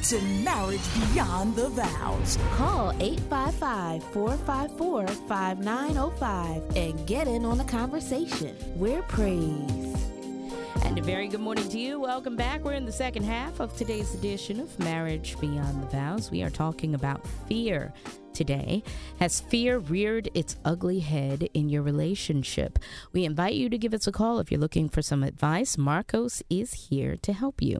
to Marriage Beyond the Vows. Call 855-454-5905 and get in on the conversation. We're praised. And a very good morning to you. Welcome back. We're in the second half of today's edition of Marriage Beyond the Vows. We are talking about fear today. Has fear reared its ugly head in your relationship? We invite you to give us a call if you're looking for some advice. Marcos is here to help you.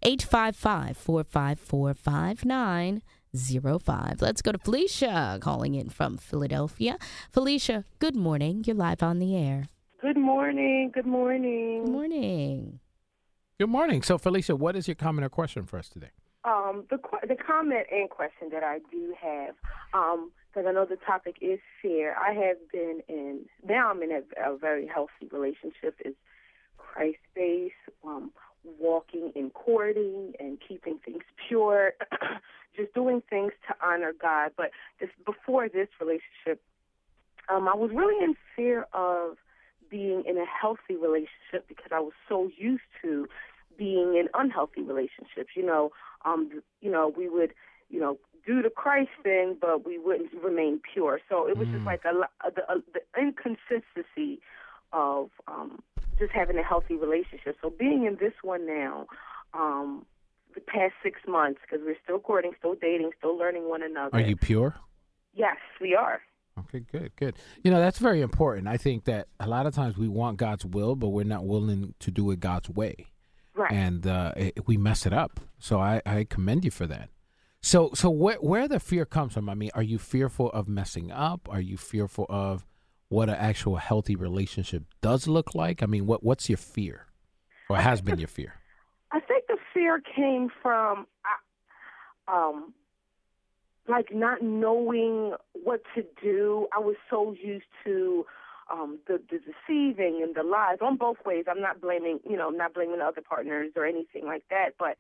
855-454-5905. Let's go to Felicia calling in from Philadelphia. Felicia, good morning. You're live on the air. Good morning. Good morning. Good morning. Good morning. So, Felicia, what is your comment or question for us today? The comment and question that I do have, because I know the topic is fear. I'm in a very healthy relationship. It's Christ-based, walking and courting and keeping things pure, just doing things to honor God. But before this relationship, I was really in fear of being in a healthy relationship because I was so used to being in unhealthy relationships. We would, do the Christ thing, but we wouldn't remain pure. So it was just like the inconsistency of just having a healthy relationship. So being in this one now, the past 6 months, because we're still courting, still dating, still learning one another. Are you pure? Yes, we are. Okay, good. That's very important. I think that a lot of times we want God's will, but we're not willing to do it God's way. Right. And we mess it up. So I commend you for that. So where the fear comes from? I mean, are you fearful of messing up? Are you fearful of what an actual healthy relationship does look like? I mean, what's your fear, or has been your fear? I think the fear came from not knowing what to do. I was so used to the deceiving and the lies on both ways. I'm not blaming the other partners or anything like that, but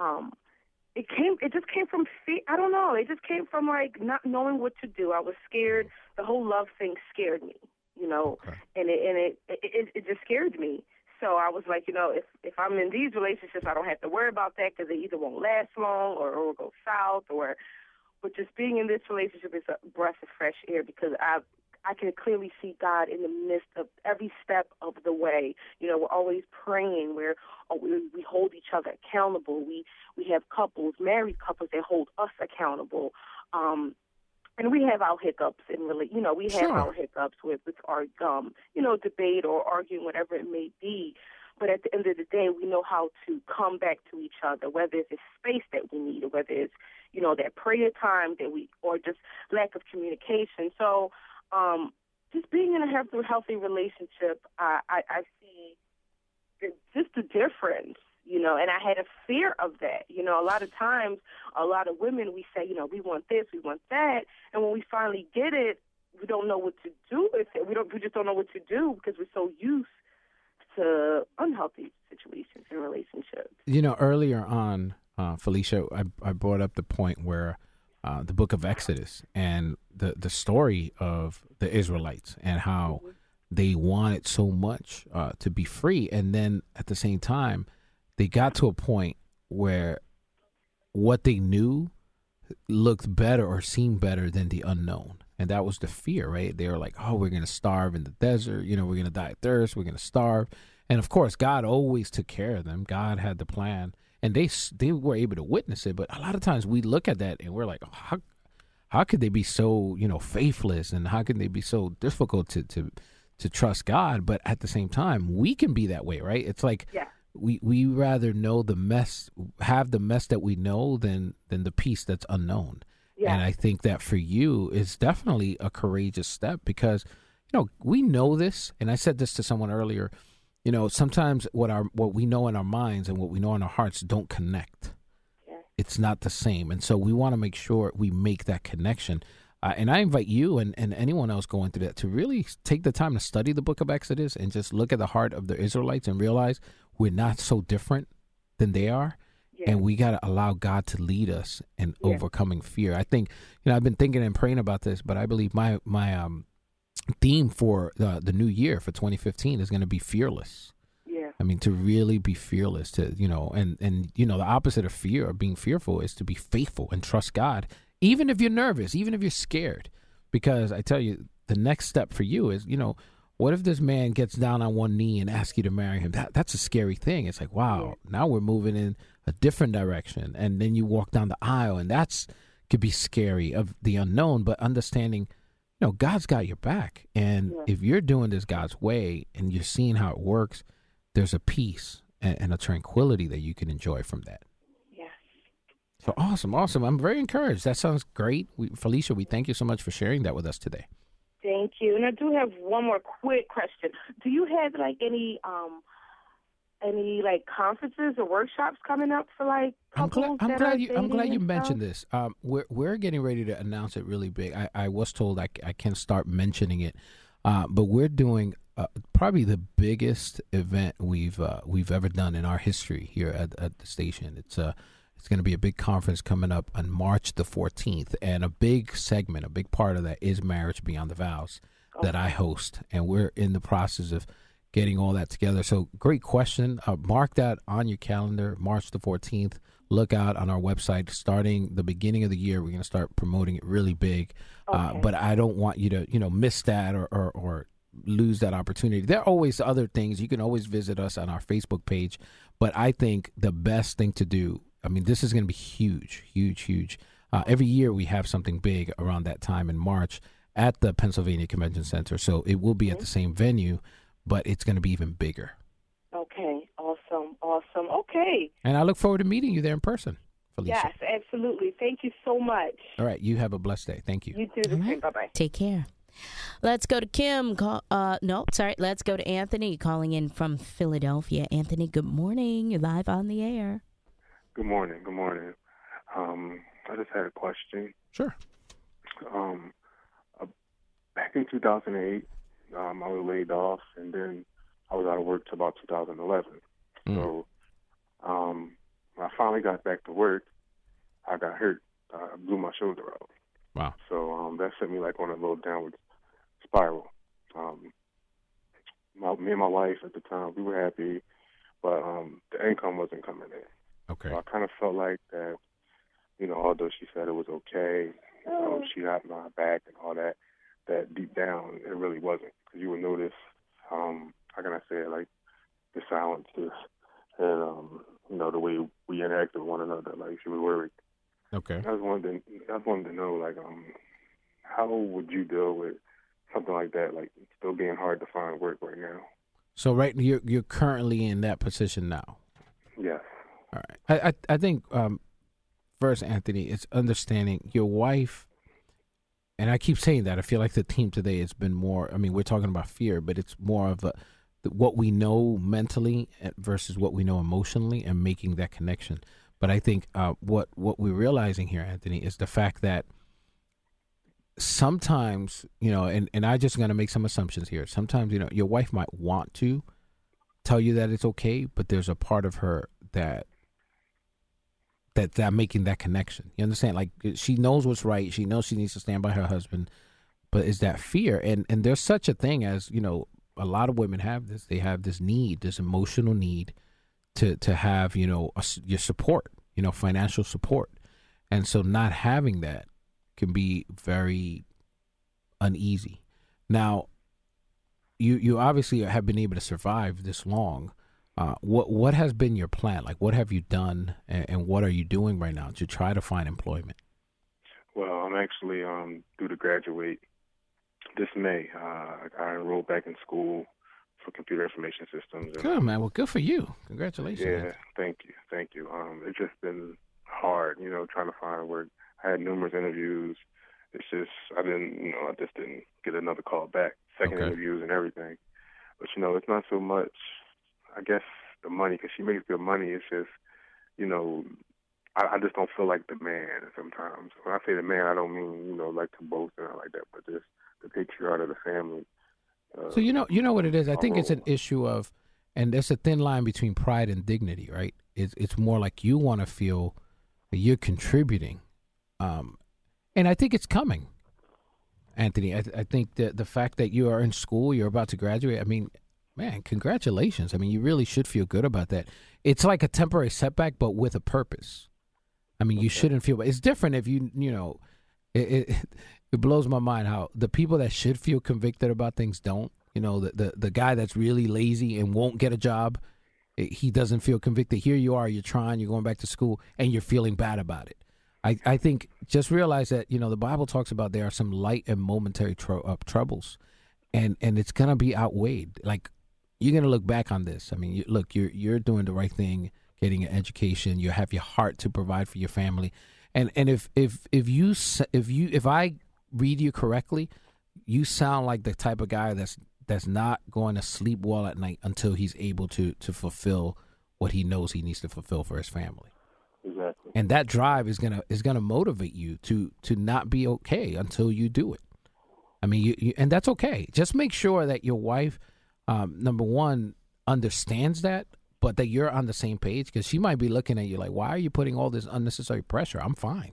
it just came from fear. I don't know. It just came from not knowing what to do. I was scared. The whole love thing scared me, Okay. and it just scared me. So I was like, if I'm in these relationships, I don't have to worry about that because they either won't last long or go south But just being in this relationship is a breath of fresh air because I can clearly see God in the midst of every step of the way. We're always praying. We hold each other accountable. We have couples, married couples, that hold us accountable. And we have our hiccups our hiccups with our debate or arguing, whatever it may be. But at the end of the day, we know how to come back to each other, whether it's space that we need or whether it's, that prayer time or just lack of communication. So just being in a healthy relationship, I see just the difference, and I had a fear of that. A lot of times, a lot of women, we say, we want this, we want that. And when we finally get it, we don't know what to do with it. We just don't know what to do because we're so used to unhealthy situations and relationships. Earlier on, Felicia, I brought up the point where the book of Exodus and the story of the Israelites and how they wanted so much to be free. And then at the same time, they got to a point where what they knew looked better or seemed better than the unknown. And that was the fear, right? They were like, oh, we're going to starve in the desert. We're going to die of thirst. We're going to starve. And of course, God always took care of them. God had the plan. And they were able to witness it. But a lot of times we look at that and we're like, oh, how could they be so, faithless? And how can they be so difficult to trust God? But at the same time, we can be that way, right? It's like we rather know have the mess that we know than the peace that's unknown. Yeah. And I think that for you is definitely a courageous step because, we know this. And I said this to someone earlier. Sometimes what we know in our minds and what we know in our hearts don't connect. Yeah. It's not the same. And so we want to make sure we make that connection. And I invite you and anyone else going through that to really take the time to study the book of Exodus and just look at the heart of the Israelites and realize we're not so different than they are. Yeah. And we got to allow God to lead us in overcoming fear. I think, I've been thinking and praying about this, but I believe my theme for the new year for 2015 is going to be fearless. Yeah. I mean, to really be fearless, to, and the opposite of fear or being fearful is to be faithful and trust God, even if you're nervous, even if you're scared. Because I tell you, the next step for you is, what if this man gets down on one knee and asks you to marry him? That's a scary thing. It's like, wow, now we're moving in a different direction. And then you walk down the aisle, and could be scary of the unknown, but understanding, God's got your back. And if you're doing this God's way and you're seeing how it works, there's a peace and a tranquility that you can enjoy from that. Yes. So awesome. I'm very encouraged. That sounds great. Felicia, we thank you so much for sharing that with us today. Thank you. And I do have one more quick question. Do you have any conferences or workshops coming up for couples? I'm glad you mentioned this. We're getting ready to announce it really big. I was told I can start mentioning it, but we're doing probably the biggest event we've ever done in our history here at the station. It's going to be a big conference coming up on March the 14th, and a big part of that is Marriage Beyond the Vows that I host, and we're in the process of getting all that together. So great question. Mark that on your calendar, March the 14th. Look out on our website. Starting the beginning of the year, we're going to start promoting it really big. But I don't want you to, miss that or lose that opportunity. There are always other things. You can always visit us on our Facebook page. But I think the best thing to do, this is going to be huge, huge, huge. Every year we have something big around that time in March at the Pennsylvania Convention Center. So it will be at the same venue, but it's going to be even bigger. Okay, awesome. Okay. And I look forward to meeting you there in person, Felicia. Yes, absolutely. Thank you so much. All right, you have a blessed day. Thank you. You too. The same. Bye-bye. Take care. Let's go to Kim. Let's go to Anthony calling in from Philadelphia. Anthony, good morning. You're live on the air. Good morning. I just had a question. Sure. Back in 2008, I was laid off, and then I was out of work till about 2011. So when I finally got back to work, I got hurt. I blew my shoulder out. Wow. So that sent me on a little downward spiral. Me and my wife at the time, we were happy, but the income wasn't coming in. Okay. So I kind of felt like that, although she said it was okay, she had my back and all that, that deep down it really wasn't. Because you would notice, how can I say it, the silences and, the way we interact with one another, she was worried. Okay. I just wanted to know, how would you deal with something like that, still being hard to find work right now? So you're currently in that position now? Yes. All right. I think first, Anthony, it's understanding your wife, and I keep saying that. I feel like the theme today has been more, we're talking about fear, but it's more of what we know mentally versus what we know emotionally and making that connection. But I think what we're realizing here, Anthony, is the fact that sometimes, and I just going to make some assumptions here. Sometimes, your wife might want to tell you that it's okay, but there's a part of her that making that connection. You understand? She knows what's right. She knows she needs to stand by her husband, but is that fear? And there's such a thing as, a lot of women have this. They have this need, this emotional need to have, your support, financial support. And so not having that can be very uneasy. Now, you obviously have been able to survive this long. What has been your plan? What have you done, and what are you doing right now to try to find employment? Well, I'm actually due to graduate this May. I enrolled back in school for computer information systems. Good, man. Well, good for you. Congratulations. Yeah, man. Thank you. It's just been hard, trying to find work. I had numerous interviews. It's just I just didn't get another call back. Second interviews and everything. But it's not so much, I guess, the money, because she makes good money. It's just, I just don't feel like the man sometimes. When I say the man, I don't mean, to boast and all like that, but just the patriarch of the family. So you know what it is? I think it's an issue of, and there's a thin line between pride and dignity, right? It's more like you want to feel that you're contributing. And I think it's coming, Anthony. I think that the fact that you are in school, you're about to graduate, man, congratulations. I mean, you really should feel good about that. It's like a temporary setback, but with a purpose. I mean, you shouldn't feel, it's different if you know, it blows my mind how the people that should feel convicted about things don't. You know, the guy that's really lazy and won't get a job, he doesn't feel convicted. Here you are, you're trying, you're going back to school, and you're feeling bad about it. I think just realize that, you know, the Bible talks about there are some light and momentary troubles, and it's going to be outweighed. Like, you're going to look back on this. I mean, you're doing the right thing, getting an education. You have your heart to provide for your family. And if I read you correctly, you sound like the type of guy that's not going to sleep well at night until he's able to fulfill what he knows he needs to fulfill for his family. Exactly. And that drive is gonna motivate you to not be okay until you do it. I mean, you and that's okay. Just make sure that your wife, number one, understands that, but that you're on the same page, because she might be looking at you like, why are you putting all this unnecessary pressure? I'm fine.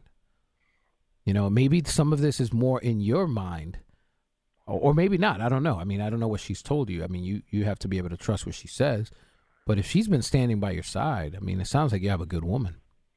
You know, maybe some of this is more in your mind, or maybe not. I don't know. I mean, I don't know what she's told you. I mean, you have to be able to trust what she says. But if she's been standing by your side, I mean, it sounds like you have a good woman.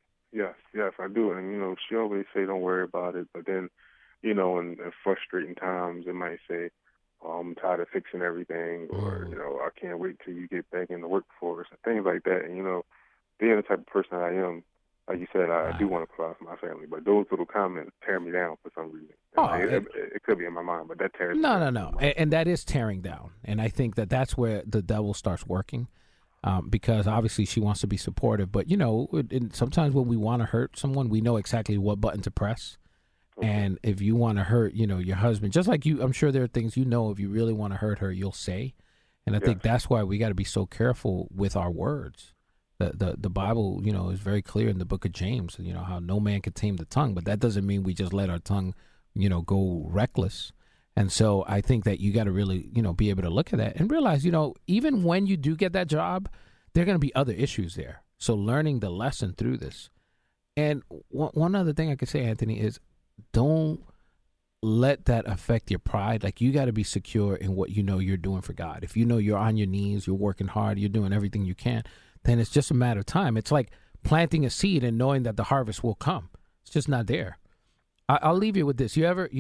Yes, I do. And, you know, she always say, don't worry about it. But then, you know, in frustrating times, it might say, I'm tired of fixing everything, or, you know, I can't wait till you get back in the workforce, and things like that. And, you know, being the type of person I am, like you said, I do want to provide for my family. But those little comments tear me down for some reason. It could be in my mind, but that tears me down. No. And that is tearing down. And I think that's where the devil starts working. Because obviously she wants to be supportive, but, you know, sometimes when we want to hurt someone, we know exactly what button to press. Okay. And if you want to hurt, you know, your husband, just like you, I'm sure there are things, you know, if you really want to hurt her, you'll say. And I think that's why we got to be so careful with our words. The Bible, you know, is very clear in the book of James, you know, how no man can tame the tongue, but that doesn't mean we just let our tongue, you know, go reckless. And so I think that you got to really, you know, be able to look at that and realize, you know, even when you do get that job, there are going to be other issues there. So learning the lesson through this. And one other thing I could say, Anthony, is don't let that affect your pride. Like, you got to be secure in what you know you're doing for God. If you know you're on your knees, you're working hard, you're doing everything you can, then it's just a matter of time. It's like planting a seed and knowing that the harvest will come. It's just not there. I'll leave you with this. You ever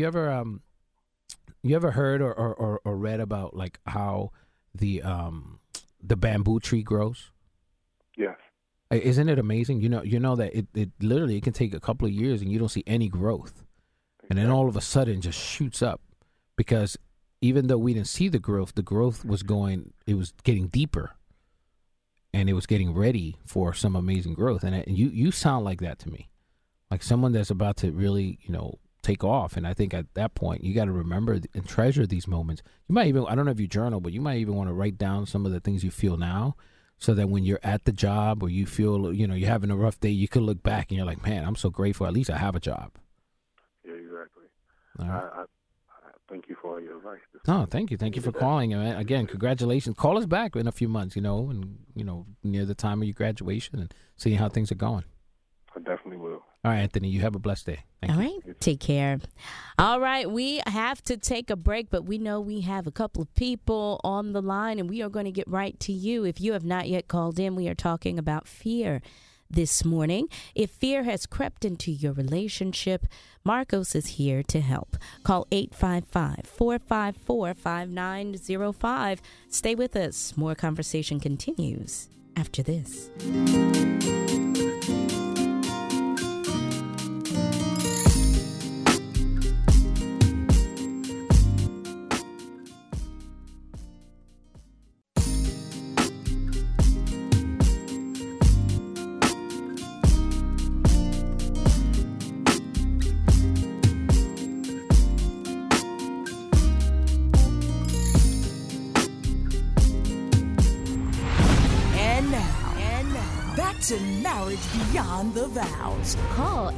heard or read about like how the bamboo tree grows? Yes. Isn't it amazing? You know that it literally can take a couple of years and you don't see any growth. And then all of a sudden just shoots up, because even though we didn't see the growth was getting deeper, and it was getting ready for some amazing growth. And you sound like that to me, like someone that's about to really, you know, take off. And I think at that point, you got to remember and treasure these moments. You might even, I don't know if you journal, but you might even want to write down some of the things you feel now, so that when you're at the job or you feel, you know, you're having a rough day, you can look back and you're like, man, I'm so grateful. At least I have a job. Yeah, exactly. Right. I thank you for all your advice. No, thank you. Thank you for calling. And again, congratulations. Call us back in a few months, you know, and, you know, near the time of your graduation, and see how things are going. I definitely will. All right, Anthony, you have a blessed day. Thank you. All right. Take care. All right. We have to take a break, but we know we have a couple of people on the line, and we are going to get right to you. If you have not yet called in, we are talking about fear this morning. If fear has crept into your relationship, Marcos is here to help. Call 855-454-5905. Stay with us. More conversation continues after this. To Marriage Beyond the Vows. Call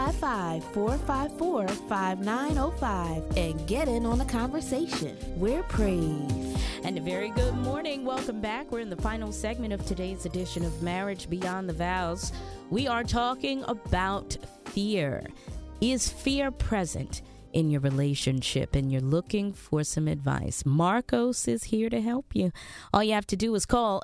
855-454-5905 and get in on the conversation. We're praised. And a very good morning. Welcome back. We're in the final segment of today's edition of Marriage Beyond the Vows. We are talking about fear. Is fear present in your relationship and you're looking for some advice, Marcos is here to help you. All you have to do is call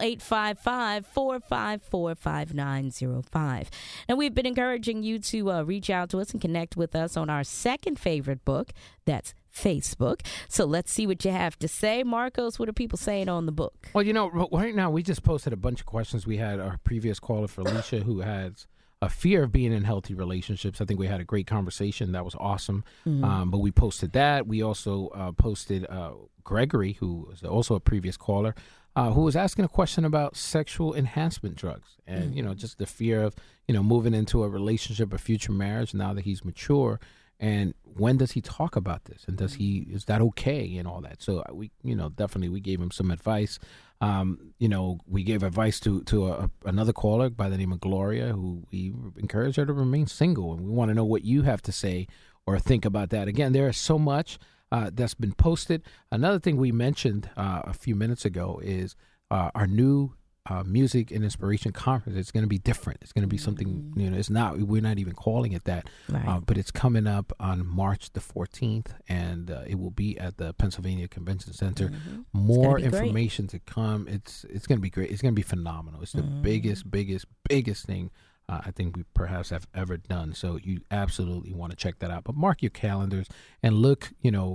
855-454-5905. And we've been encouraging you to reach out to us and connect with us on our second favorite book. That's Facebook. So let's see what you have to say. Marcos, what are people saying on the book? Well, right now we just posted a bunch of questions. We had our previous caller, Felicia, who has a fear of being in healthy relationships. I think we had a great conversation. That was awesome. But we posted that. We also posted Gregory, who is also a previous caller, who was asking a question about sexual enhancement drugs and, just the fear of, moving into a relationship, a future marriage now that he's mature. And when does he talk about this? And is that okay and all that? So we, definitely we gave him some advice. We gave advice to another caller by the name of Gloria, who we encourage her to remain single. And we want to know what you have to say or think about that. Again, there is so much that's been posted. Another thing we mentioned a few minutes ago is our new music and inspiration conference. It's going to be different. It's going to be something, we're not even calling it that, right. But it's coming up on March the 14th, and it will be at the Pennsylvania Convention Center. More information to come. It's going to be great. It's going to be phenomenal. It's the biggest thing I think we perhaps have ever done. So you absolutely want to check that out. But mark your calendars and look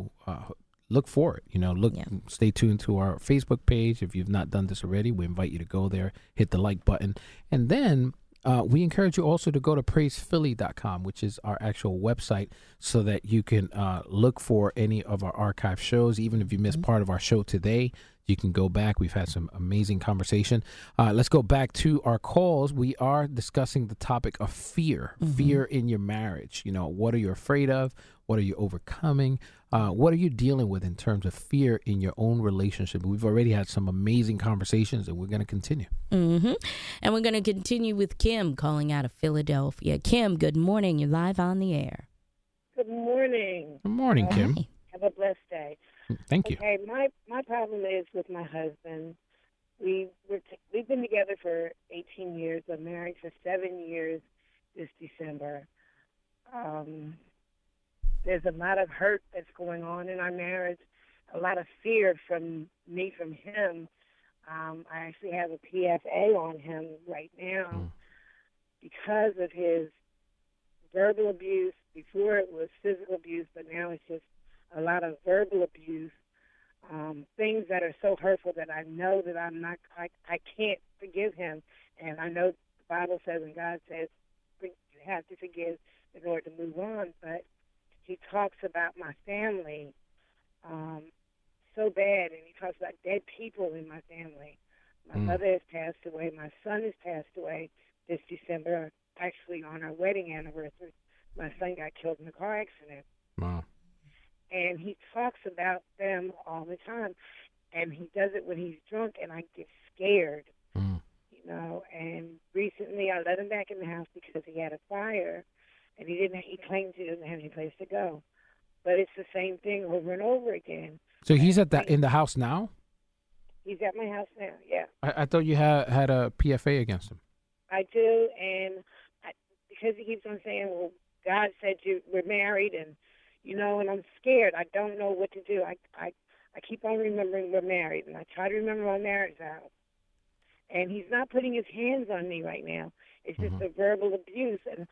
for it. Stay tuned to our Facebook page. If you've not done this already, we invite you to go there, hit the like button. And then we encourage you also to go to praisephilly.com, which is our actual website, so that you can look for any of our archive shows. Even if you missed part of our show today, you can go back. We've had some amazing conversation. Let's go back to our calls. We are discussing the topic of fear in your marriage. What are you afraid of? What are you overcoming? What are you dealing with in terms of fear in your own relationship? We've already had some amazing conversations, and we're going to continue. And we're going to continue with Kim calling out of Philadelphia. Kim, good morning. You're live on the air. Good morning. Good morning, Kim. Have a blessed day. Thank you. Okay, my problem is with my husband. We've been together for 18 years. We're married for 7 years this December. There's a lot of hurt that's going on in our marriage, a lot of fear from him. I actually have a PFA on him right now because of his verbal abuse. Before it was physical abuse, but now it's just a lot of verbal abuse, things that are so hurtful that I know that I can't forgive him. And I know the Bible says and God says you have to forgive in order to move on, but he talks about my family so bad, and he talks about dead people in my family. My mother has passed away. My son has passed away this December, actually on our wedding anniversary. My son got killed in a car accident. Wow. And he talks about them all the time, and he does it when he's drunk, and I get scared, And recently I let him back in the house because he had a fire, and he claims he doesn't have any place to go. But it's the same thing over and over again. So he's in the house now? He's at my house now, yeah. I thought you had a PFA against him. I do, and because he keeps on saying, well, God said we're married, and, and I'm scared. I don't know what to do. I keep on remembering we're married, and I try to remember my marriage vows. And he's not putting his hands on me right now. It's just a verbal abuse, and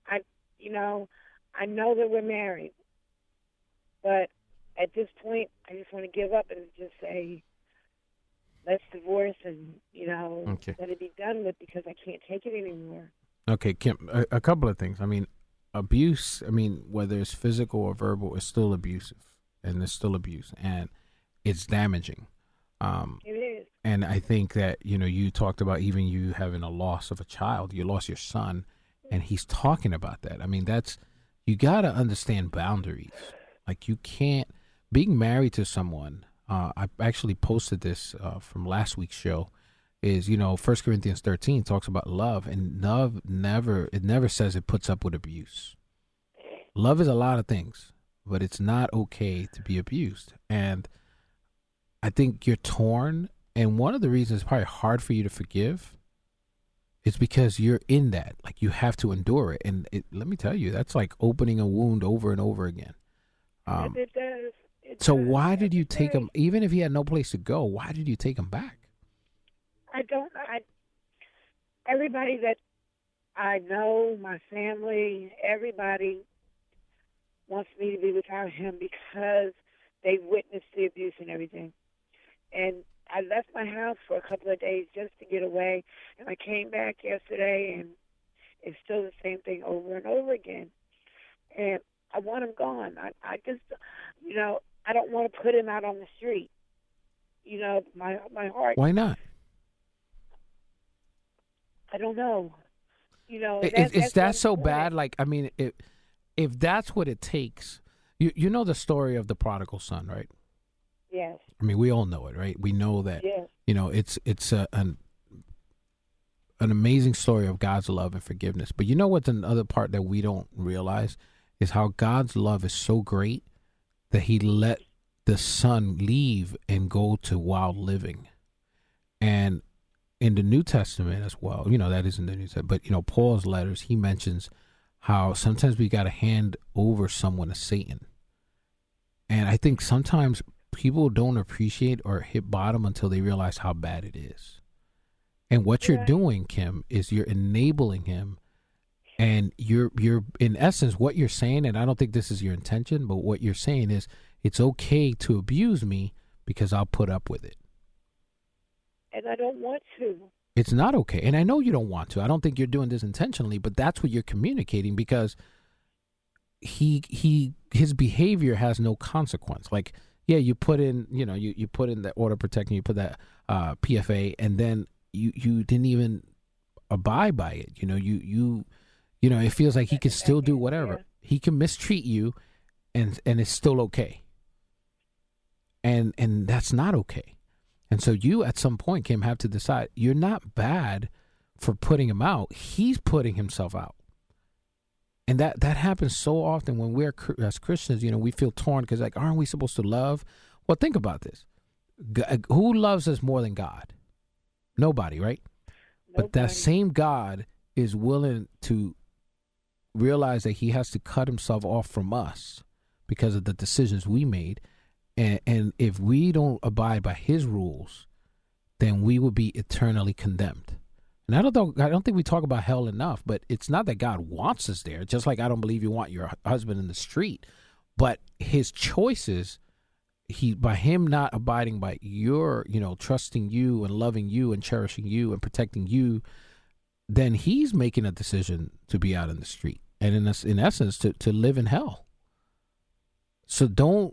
I know that we're married, but at this point, I just want to give up and just say, let's divorce and, let it be done with, because I can't take it anymore. Okay, Kim, a couple of things. Abuse, whether it's physical or verbal, is still abusive, and it's still abuse, and it's damaging. It is. And I think that, you talked about even you having a loss of a child. You lost your son, and he's talking about that. You got to understand boundaries. Like, you can't, being married to someone, I actually posted this from last week's show, is, 1 Corinthians 13 talks about love, and love never says it puts up with abuse. Love is a lot of things, but it's not okay to be abused. And I think you're torn, and one of the reasons it's probably hard for you to forgive is because you're in that. Like, you have to endure it. And let me tell you, that's like opening a wound over and over again. Yes, it does. So why did you take him, even if he had no place to go, why did you take him back? Everybody that I know, my family, everybody wants me to be without him because they witnessed the abuse and everything. And I left my house for a couple of days just to get away, and I came back yesterday, and it's still the same thing over and over again. And I want him gone. I just, I don't want to put him out on the street. My heart. Why not? I don't know. Is that so bad? Like, I mean, if that's what it takes, you know the story of the prodigal son, right? Yes. I mean, we all know it, right? We know that. Yes. It's an amazing story of God's love and forgiveness. But you know what's another part that we don't realize is how God's love is so great that He let the son leave and go to wild living. And in the New Testament as well, that is in the New Testament, but, Paul's letters, he mentions how sometimes we got to hand over someone to Satan. And I think sometimes people don't appreciate or hit bottom until they realize how bad it is. And what you're doing, Kim, is you're enabling him. And you're in essence, what you're saying, and I don't think this is your intention, but what you're saying is it's okay to abuse me because I'll put up with it. And I don't want to. It's not okay. And I know you don't want to. I don't think you're doing this intentionally, but that's what you're communicating because his behavior has no consequence. Like, yeah, you put in, you put in the order of protection, you put that PFA, and then you didn't even abide by it. It feels like he can still do whatever. Yeah. He can mistreat you and it's still okay. And that's not okay. And so you, at some point, Kim, have to decide you're not bad for putting him out. He's putting himself out. And that happens so often when we're, as Christians, we feel torn because, like, aren't we supposed to love? Well, think about this. Who loves us more than God? Nobody, right? Nobody. But that same God is willing to realize that He has to cut Himself off from us because of the decisions we made. And if we don't abide by His rules, then we will be eternally condemned. And I don't think we talk about hell enough, but it's not that God wants us there. Just like I don't believe you want your husband in the street, but His choices, by Him not abiding by your, trusting you and loving you and cherishing you and protecting you, then He's making a decision to be out in the street and in essence to live in hell. So don't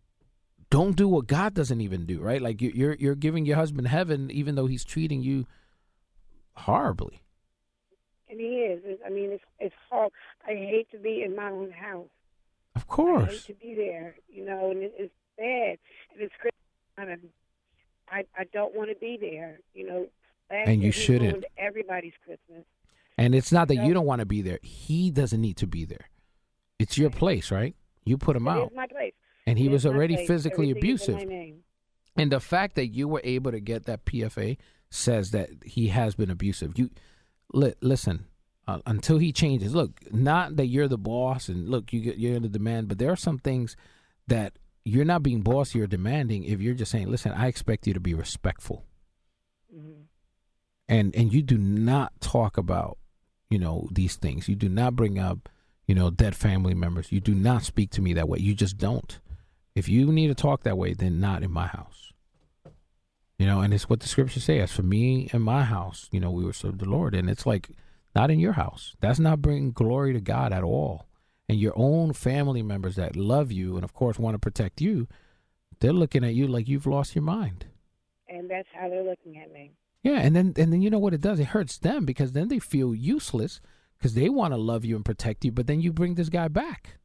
do what God doesn't even do, right? Like you're giving your husband heaven even though he's treating you horribly. And he is. It's hard. I hate to be in my own house. Of course. I hate to be there, and it's bad. And it's Christmas. I don't want to be there, And you shouldn't. Everybody's Christmas. And it's not that you don't want to be there. He doesn't need to be there. It's your place, right? You put him out. It's my place. And he was already physically abusive. And the fact that you were able to get that PFA says that he has been abusive. Listen, until he changes. Look, not that you're the boss and look, you're in the demand, but there are some things that you're not being bossy or demanding if you're just saying, listen, I expect you to be respectful. Mm-hmm. And you do not talk about, these things. You do not bring up, dead family members. You do not speak to me that way. You just don't. If you need to talk that way, then not in my house. And it's what the scriptures say. As for me and my house, we will serve the Lord. And it's like, not in your house. That's not bringing glory to God at all. And your own family members that love you and, of course, want to protect you, they're looking at you like you've lost your mind. And that's how they're looking at me. Yeah, and then you know what it does? It hurts them because then they feel useless because they want to love you and protect you, but then you bring this guy back.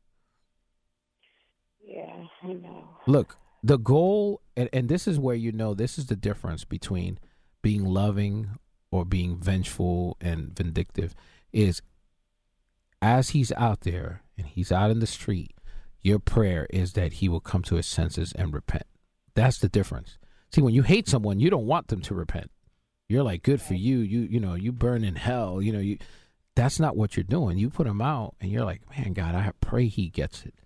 Yeah, I know. Look, the goal, and this is where this is the difference between being loving or being vengeful and vindictive, is as he's out there and he's out in the street, your prayer is that he will come to his senses and repent. That's the difference. See, when you hate someone, you don't want them to repent. You're like, good for you. You burn in hell. That's not what you're doing. You put him out and you're like, man, God, I pray he gets it.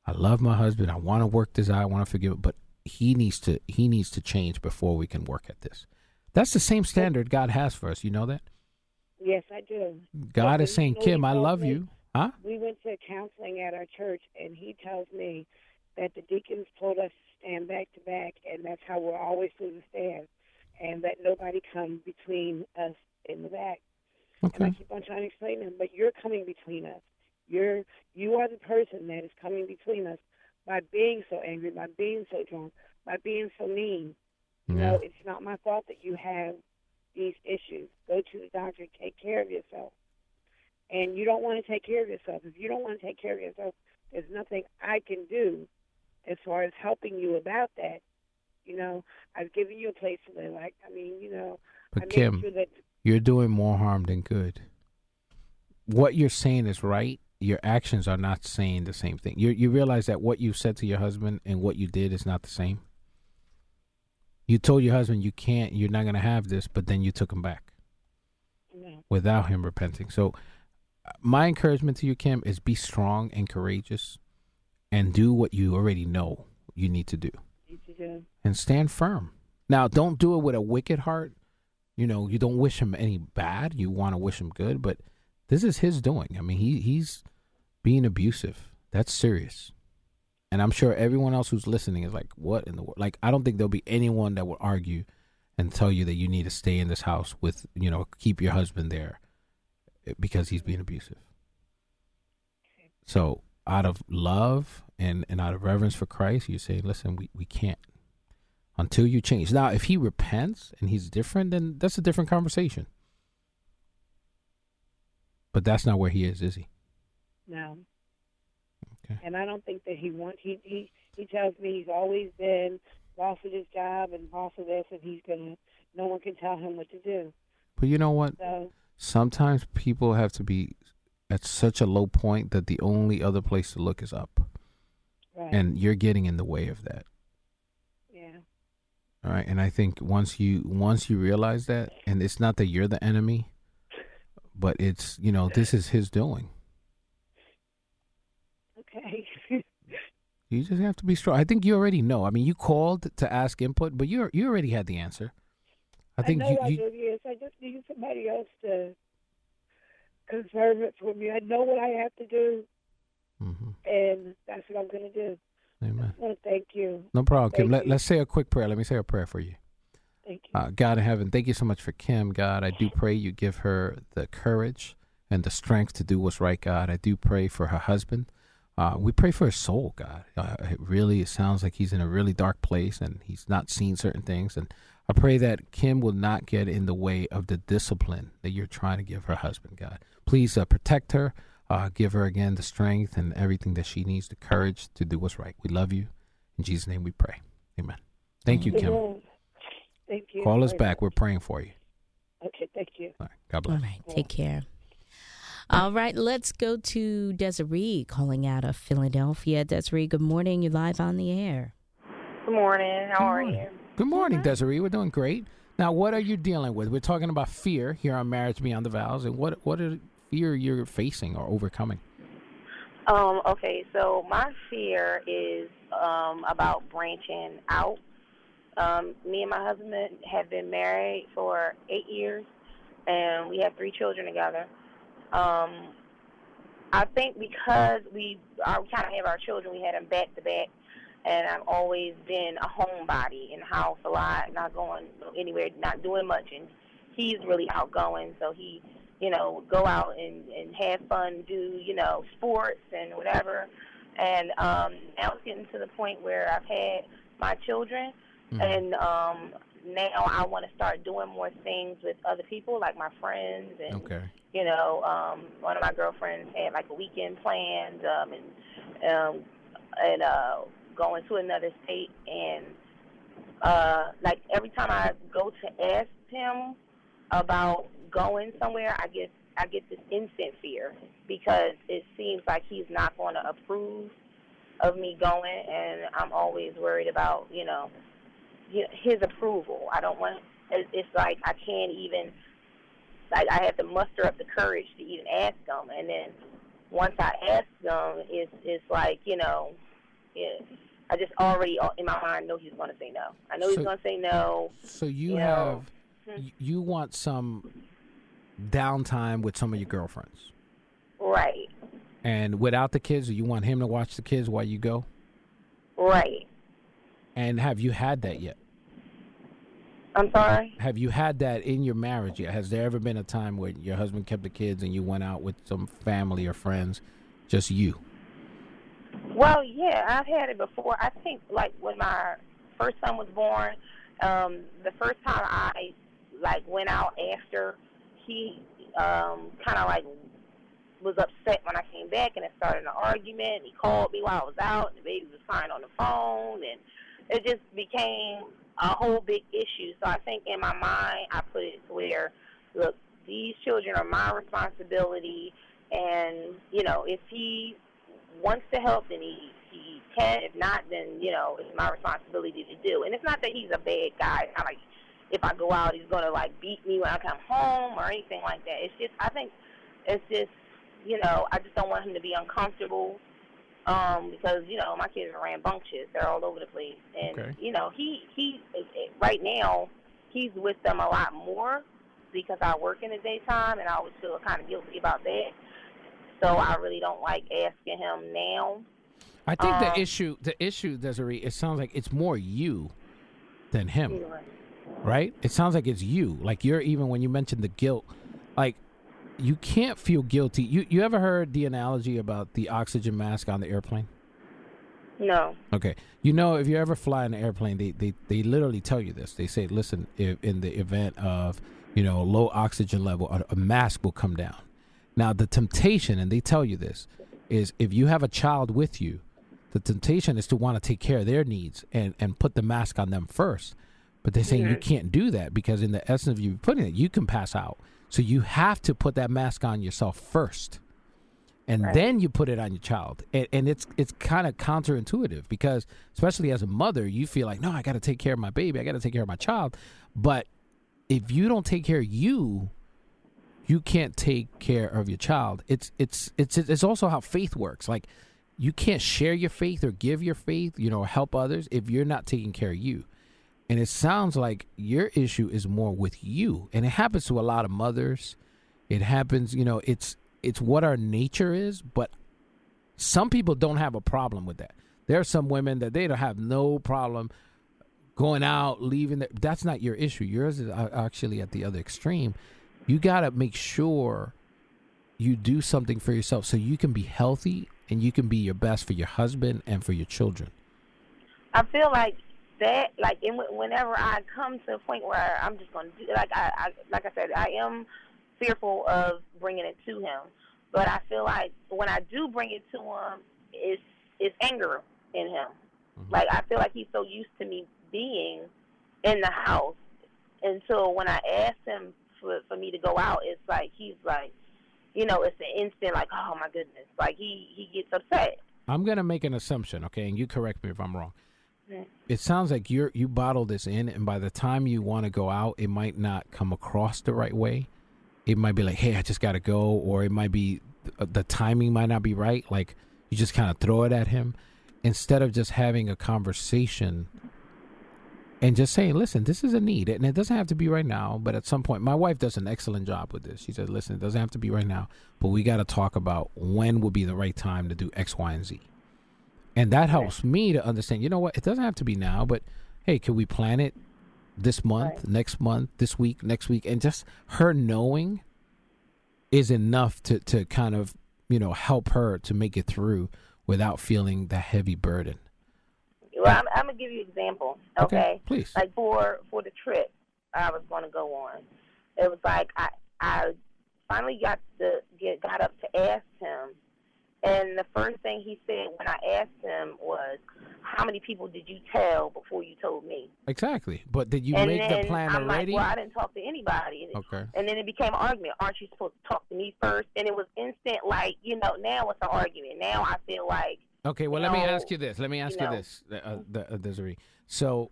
I love my husband. I want to work this out. I want to forgive him, but he needs to change before we can work at this. That's the same standard God has for us. You know that? Yes, I do. God is saying, Kim, I love you. Huh? We went to counseling at our church, and he tells me that the deacons told us to stand back to back, and that's how we're always supposed to stand, and that nobody come between us in the back. Okay. And I keep on trying to explain to him, but you're coming between us. You are the person that is coming between us by being so angry, by being so drunk, by being so mean. You know, it's not my fault that you have these issues. Go to the doctor, take care of yourself. And you don't want to take care of yourself. If you don't want to take care of yourself, there's nothing I can do as far as helping you about that. You know, I've given you a place to live. But Kim, sure that you're doing more harm than good. What you're saying is right. Your actions are not saying the same thing. You realize that what you said to your husband and what you did is not the same. You told your husband you're not going to have this, but then you took him back without him repenting. So my encouragement to you, Kim, is be strong and courageous and do what you already know you need to do. And stand firm. Now, don't do it with a wicked heart. You know, you don't wish him any bad. You want to wish him good, but this is his doing. I mean, he's being abusive. That's serious. And I'm sure everyone else who's listening is like, what in the world? Like, I don't think there'll be anyone that will argue and tell you that you need to stay in this house with, keep your husband there because he's being abusive. So out of love and out of reverence for Christ, you say, listen, we can't until you change. Now, if he repents and he's different, then that's a different conversation. But that's not where he is he? No. Okay. And I don't think that he wants. He tells me he's always been boss of his job and boss of this, and no one can tell him what to do. But you know what? So, sometimes people have to be at such a low point that the only other place to look is up. Right. And you're getting in the way of that. Yeah. All right. And I think once you realize that, and it's not that you're the enemy, but it's, this is his doing. Okay. You just have to be strong. I think you already know. I mean, you called to ask input, but you already had the answer. I think I do, yes. I just need somebody else to confirm it for me. I know what I have to do, and that's what I'm going to do. Amen. Well, thank you. No problem, Kim. Let's say a quick prayer. Let me say a prayer for you. Thank you. God in heaven, thank you so much for Kim, God. I do pray you give her the courage and the strength to do what's right, God. I do pray for her husband. We pray for his soul, God. It sounds like he's in a really dark place and he's not seen certain things. And I pray that Kim will not get in the way of the discipline that you're trying to give her husband, God. Please protect her. Give her, again, the strength and everything that she needs, the courage to do what's right. We love you. In Jesus' name we pray. Amen. Thank you, Kim. Thank you. Call us back. We're praying for you. Okay, thank you. All right. God bless. All right. Take care. All right, let's go to Desiree calling out of Philadelphia. Desiree, good morning. You're live on the air. Good morning. How are you? Good morning, Desiree. We're doing great. Now, what are you dealing with? We're talking about fear here on Marriage Beyond the Vows. And what are fear you're facing or overcoming? Okay, so my fear is about branching out. Me and my husband have been married for 8 years, and we have 3 children together. I think because we kind of have our children, we had them back to back, and I've always been a homebody in the house a lot, not going anywhere, not doing much, and he's really outgoing, so he, go out and have fun, do, sports and whatever, and now it's getting to the point where I've had my children, and now I want to start doing more things with other people, like my friends, and one of my girlfriends had like a weekend planned, and going to another state, and like every time I go to ask him about going somewhere, I get this instant fear because it seems like he's not going to approve of me going, and I'm always worried about his approval. I don't want. It's like I can't even. Like I have to muster up the courage to even ask him, and then once I ask him, it's like Yeah. I just already in my mind know he's going to say no. I know he's going to say no. So you want some downtime with some of your girlfriends. Right. And without the kids, you want him to watch the kids while you go? Right. And have you had that yet? I'm sorry? Have you had that in your marriage yet? Has there ever been a time where your husband kept the kids and you went out with some family or friends, just you? Well, yeah, I've had it before. I think, like, when my first son was born, the first time I, like, went out after, he kind of, like, was upset when I came back, and it started an argument. He called me while I was out, and the baby was crying on the phone, and it just became a whole big issue. So I think in my mind, I put it to where, look, these children are my responsibility, and, you know, if he wants to help, then he can. If not, then, you know, it's my responsibility to do. And it's not that he's a bad guy. It's not like if I go out, he's going to, like, beat me when I come home or anything like that. It's just, I think it's just, you know, I just don't want him to be uncomfortable because, you know, my kids are rambunctious. They're all over the place. And, you know, he right now, he's with them a lot more because I work in the daytime, and I always feel kind of guilty about that. So I really don't like asking him now. I think the issue, Desiree, it sounds like it's more you than him, right? It sounds like it's you. Like you're, even when you mentioned the guilt, like you can't feel guilty. You ever heard the analogy about the oxygen mask on the airplane? No. Okay. You know, if you ever fly in an airplane, they literally tell you this. They say, listen, if in the event of, you know, low oxygen level, a mask will come down. Now, the temptation, and they tell you this, is if you have a child with you, the temptation is to want to take care of their needs and put the mask on them first. But they're saying you can't do that because in the essence of you putting it, you can pass out. So you have to put that mask on yourself first. And then you put it on your child. And it's kind of counterintuitive because, especially as a mother, you feel like, no, I got to take care of my baby. I got to take care of my child. But if you don't take care of you can't take care of your child. It's also how faith works. Like you can't share your faith or give your faith, you know, help others if you're not taking care of you. And it sounds like your issue is more with you. And it happens to a lot of mothers. It happens, you know, it's what our nature is, but some people don't have a problem with that. There are some women that they don't have no problem going out, leaving. That's not your issue. Yours is actually at the other extreme. You got to make sure you do something for yourself so you can be healthy and you can be your best for your husband and for your children. I feel like that, like whenever I come to a point where I'm just going to do, like I said, I am fearful of bringing it to him. But I feel like when I do bring it to him, it's anger in him. Mm-hmm. Like I feel like he's so used to me being in the house until when I ask him for me to go out, it's like he's like, you know, it's an instant like, oh my goodness, like he gets upset. I'm gonna make an assumption, okay, and you correct me if I'm wrong. Mm-hmm. It sounds like you bottle this in, and by the time you want to go out, it might not come across the right way. It might be like, hey, I just gotta go, or it might be the timing might not be right. Like you just kind of throw it at him instead of just having a conversation. And just saying, listen, this is a need. And it doesn't have to be right now, but at some point, my wife does an excellent job with this. She said, listen, it doesn't have to be right now, but we got to talk about when would be the right time to do X, Y, and Z. And that helps me to understand, you know what, it doesn't have to be now, but hey, can we plan it this month, next month, this week, next week? And just her knowing is enough to kind of, you know, help her to make it through without feeling the heavy burden. Well, I'm going to give you an example, okay? Please. Like for the trip I was going to go on, it was like I finally got up to ask him, and the first thing he said when I asked him was, how many people did you tell before you told me? Exactly. But did you make the plan I'm already? Like, well, I didn't talk to anybody. Okay. And then it became an argument. Aren't you supposed to talk to me first? And it was instant, like, you know, now it's an argument. Now I feel like, okay, well, let me ask you this. Desiree. So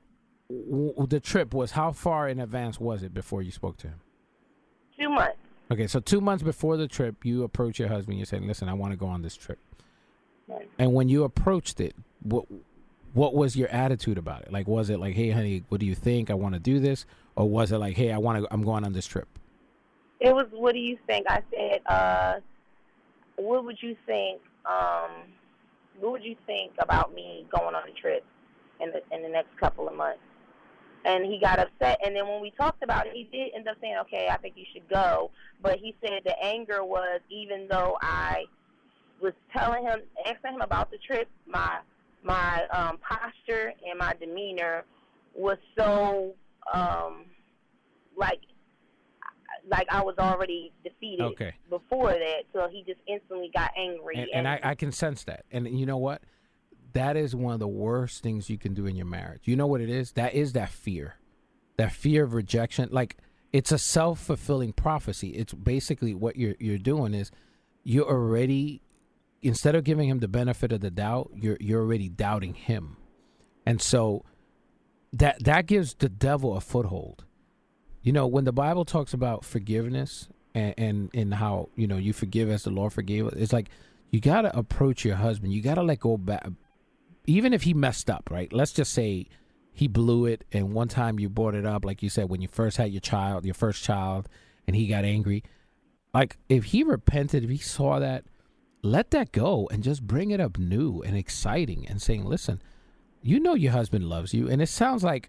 the trip was, how far in advance was it before you spoke to him? 2 months. Okay, so 2 months before the trip, you approach your husband. You said, listen, I want to go on this trip. Right. And when you approached it, what was your attitude about it? Like, was it like, hey, honey, what do you think? I want to do this, or was it like, hey, I'm going on this trip? It was, what do you think? I said, what would you think? What would you think about me going on a trip in the next couple of months? And he got upset. And then when we talked about it, he did end up saying, okay, I think you should go. But he said the anger was, even though I was asking him about the trip, my posture and my demeanor was so like I was already defeated before that, so he just instantly got angry. And I can sense that. And you know what? That is one of the worst things you can do in your marriage. You know what it is? That is that fear of rejection. Like, it's a self-fulfilling prophecy. It's basically what you're doing is you're already, instead of giving him the benefit of the doubt, you're already doubting him. And so that gives the devil a foothold. You know, when the Bible talks about forgiveness and how, you know, you forgive as the Lord forgave, it's like you got to approach your husband. You got to let go back. Even if he messed up, right? Let's just say he blew it, and one time you brought it up, like you said, when you first had your first child, and he got angry. Like, if he repented, if he saw that, let that go and just bring it up new and exciting and saying, listen, you know your husband loves you. And it sounds like,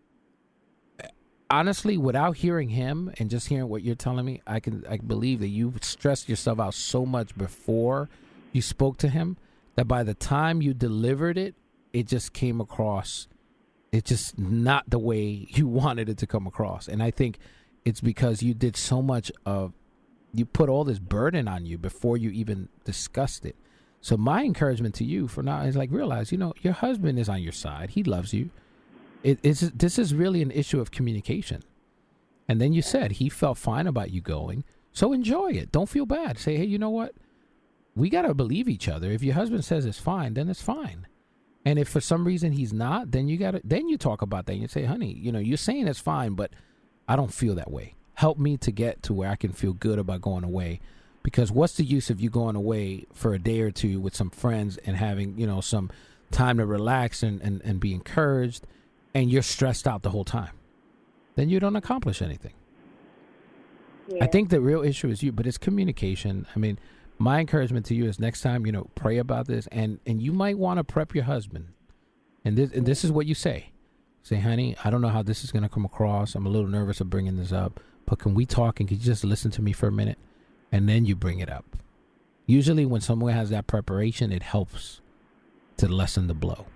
honestly, without hearing him and just hearing what you're telling me, I believe that you stressed yourself out so much before you spoke to him that by the time you delivered it, it just came across, it's just not the way you wanted it to come across. And I think it's because you did so much you put all this burden on you before you even discussed it. So my encouragement to you for now is like, realize, you know, your husband is on your side. He loves you. This is really an issue of communication. And then you said he felt fine about you going. So enjoy it. Don't feel bad. Say, hey, you know what? We got to believe each other. If your husband says it's fine, then it's fine. And if for some reason he's not, then you talk about that and you say, honey, you know, you're saying it's fine, but I don't feel that way. Help me to get to where I can feel good about going away. Because what's the use of you going away for a day or two with some friends and having, you know, some time to relax and be encouraged, and you're stressed out the whole time? Then you don't accomplish anything. Yeah. I think the real issue is you, but it's communication. I mean, my encouragement to you is next time, you know, pray about this, and you might want to prep your husband. And this is what you say. Say, honey, I don't know how this is going to come across. I'm a little nervous of bringing this up, but can we talk, and can you just listen to me for a minute? And then you bring it up. Usually when someone has that preparation, it helps to lessen the blow.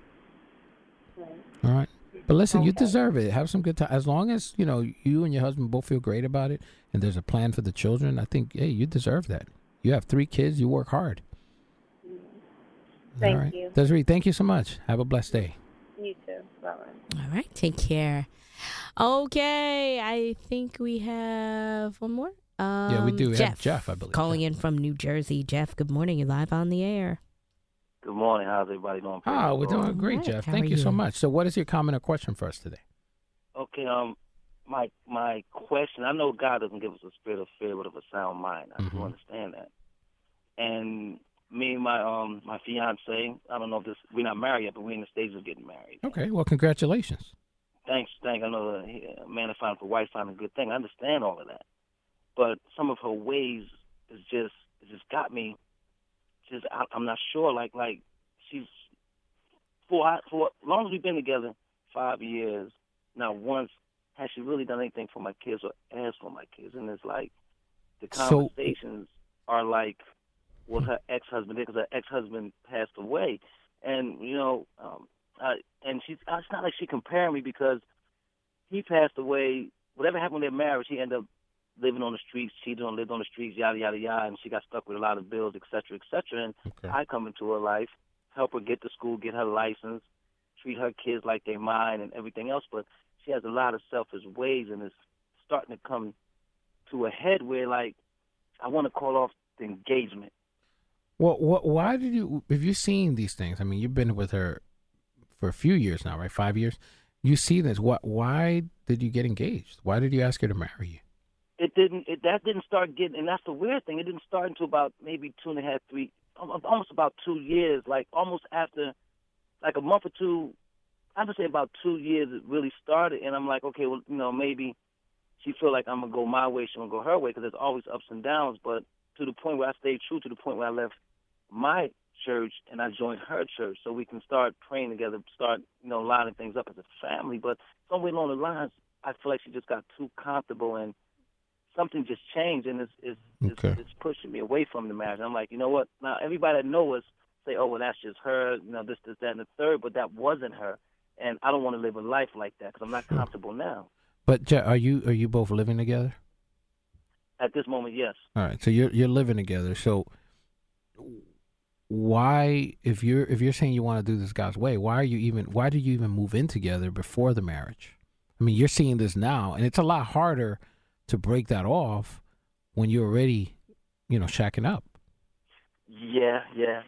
All right. But listen, you deserve it. Have some good time. As long as, you know, you and your husband both feel great about it and there's a plan for the children, I think, hey, you deserve that. You have 3 kids. You work hard. Thank you. Desiree, thank you so much. Have a blessed day. You too. Bye-bye. All right. Take care. Okay. I think we have one more. Yeah, we do. We have Jeff, I believe. Calling in from New Jersey. Jeff, good morning. You're live on the air. Good morning. How's everybody doing? Oh, we're doing great, Jeff. Thank you so much. So what is your comment or question for us today? Okay, my question, I know God doesn't give us a spirit of fear, but of a sound mind. I do understand that. And me and my fiance, I don't know if we're not married yet, but we're in the stages of getting married. Okay, well, congratulations. Thanks. I know a man is finding for wife finding a good thing. I understand all of that. But some of her ways is just got me. I'm not sure. Like she's for as long as we've been together, 5 years. Not once has she really done anything for my kids or asked for my kids. And it's like the conversations are like with her ex-husband, because her ex-husband passed away, and you know, and it's not like she comparing me because he passed away. Whatever happened with their marriage, he ended up living on the streets, lived on the streets, yada, yada, yada, and she got stuck with a lot of bills, et cetera, et cetera. And I come into her life, help her get to school, get her license, treat her kids like they're mine and everything else. But she has a lot of selfish ways, and it's starting to come to a head where, like, I want to call off the engagement. Well, why did you, if you've seen these things, I mean, you've been with her for a few years now, right? 5 years? You see this. Why did you get engaged? Why did you ask her to marry you? That didn't start getting, and that's the weird thing. It didn't start until about maybe 2.5, 3, almost about 2 years, like almost after like a month or two, I would say about 2 years it really started, and I'm like, okay, well, maybe she feel like I'm going to go my way, she going to go her way, because there's always ups and downs, but to the point where I stayed true, to the point where I left my church and I joined her church so we can start praying together, start, lining things up as a family. But somewhere along the lines, I feel like she just got too comfortable and something just changed, and it's pushing me away from the marriage. I'm like, you know what? Now, everybody that knows us say, oh, well, that's just her, this, that, and the third, but that wasn't her. And I don't want to live a life like that because I'm not comfortable now. But are you both living together? At this moment, yes. All right, so you're living together. So why, if you're saying you want to do this God's way, why did you even move in together before the marriage? I mean, you're seeing this now, and it's a lot harder to break that off when you're already, shacking up. Yeah,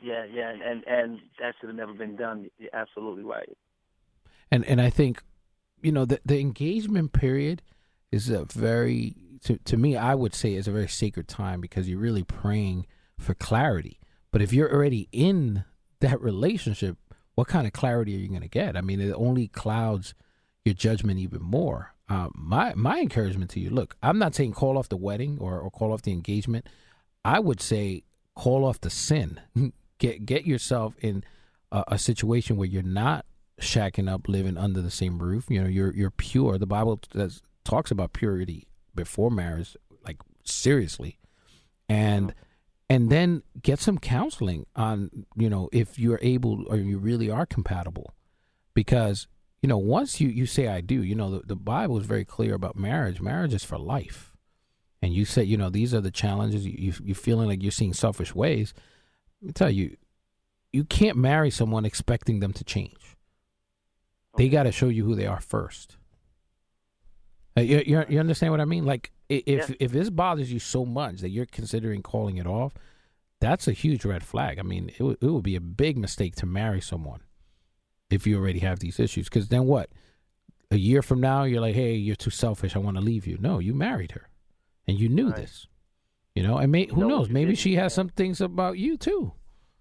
and that should have never been done. You're absolutely right. And I think, the engagement period is a very, to me, I would say is a very sacred time because you're really praying for clarity. But if you're already in that relationship, what kind of clarity are you going to get? I mean, it only clouds your judgment even more. My encouragement to you, look, I'm not saying call off the wedding or call off the engagement. I would say call off the sin. Get yourself in a situation where you're not shacking up, living under the same roof. You're pure. The Bible talks about purity before marriage, like seriously, and then get some counseling on if you're able or you really are compatible, because once you say I do, the Bible is very clear about marriage. Marriage is for life, and you say these are the challenges. You feeling like you're seeing selfish ways. Let me tell you, you can't marry someone expecting them to change. They got to show you who they are first. You understand what I mean? Like, if this bothers you so much that you're considering calling it off, that's a huge red flag. I mean, it would be a big mistake to marry someone if you already have these issues. Because then what? A year from now, you're like, hey, you're too selfish, I want to leave you. No, you married her, and you knew this. And who knows? Maybe she has some things about you, too.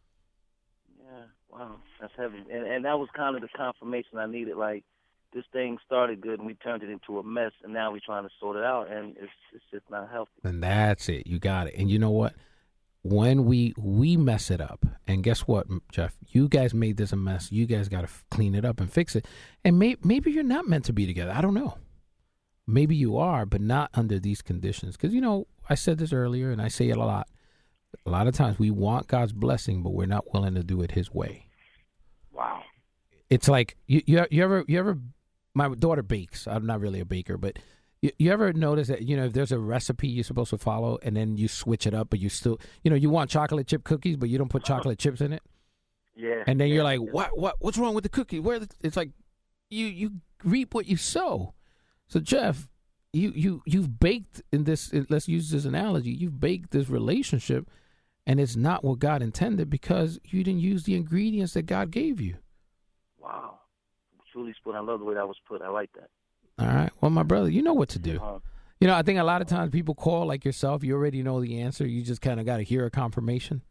Yeah, wow. That's heavy. And that was kind of the confirmation I needed. Like, this thing started good, and we turned it into a mess, and now we're trying to sort it out, and it's just not healthy. And that's it. You got it. And you know what? When we mess it up, and guess what, Jeff? You guys made this a mess. You guys got to clean it up and fix it. And maybe you're not meant to be together. I don't know. Maybe you are, but not under these conditions. Because, I said this earlier, and I say it a lot. A lot of times we want God's blessing, but we're not willing to do it His way. Wow. It's like you ever. My daughter bakes. I'm not really a baker, but you ever notice that if there's a recipe you're supposed to follow and then you switch it up, but you still you want chocolate chip cookies, but you don't put chocolate chips in it. Yeah. And then you're like, what's wrong with the cookie? It's like you reap what you sow. So Jeff, you've baked in this. Let's use this analogy. You've baked this relationship, and it's not what God intended because you didn't use the ingredients that God gave you. Wow. Truly put. I love the way that was put. I like that. All right. Well, my brother, you know what to do. I think a lot of times people call like yourself. You already know the answer. You just kind of got to hear a confirmation.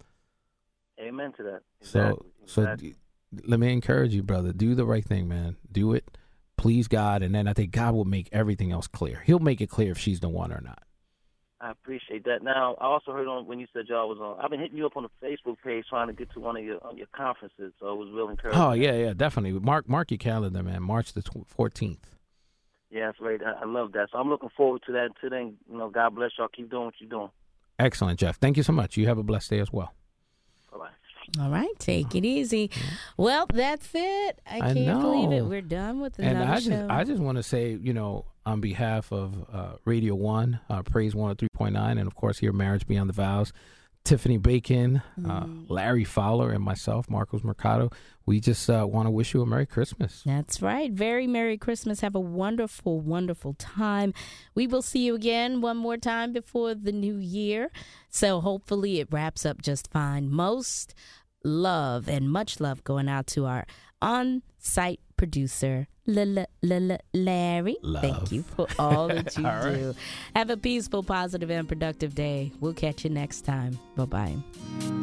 Amen to that. Exactly. So let me encourage you, brother. Do the right thing, man. Do it. Please God. And then I think God will make everything else clear. He'll make it clear if she's the one or not. I appreciate that. Now, I also heard when you said y'all was on, I've been hitting you up on the Facebook page trying to get to one of your conferences, so it was real encouraging. Oh, yeah, definitely. Mark your calendar, man. March the 14th. Yeah, that's right. I love that. So I'm looking forward to that. Until then, God bless y'all. Keep doing what you're doing. Excellent, Jeff. Thank you so much. You have a blessed day as well. Bye-bye. All right, take it easy. Well, that's it. I can't believe it. We're done with another show. I just want to say, on behalf of Radio 1, Praise 103.9, and of course here, Marriage Beyond the Vows, Tiffany Bacon, Larry Fowler, and myself, Marcos Mercado, we just want to wish you a Merry Christmas. That's right. Very Merry Christmas. Have a wonderful, wonderful time. We will see you again one more time before the new year. So hopefully it wraps up just fine. Most love and much love going out to our on-site producer, Larry. Love. Thank you for all that you all do. Right. Have a peaceful, positive, and productive day. We'll catch you next time. Bye-bye.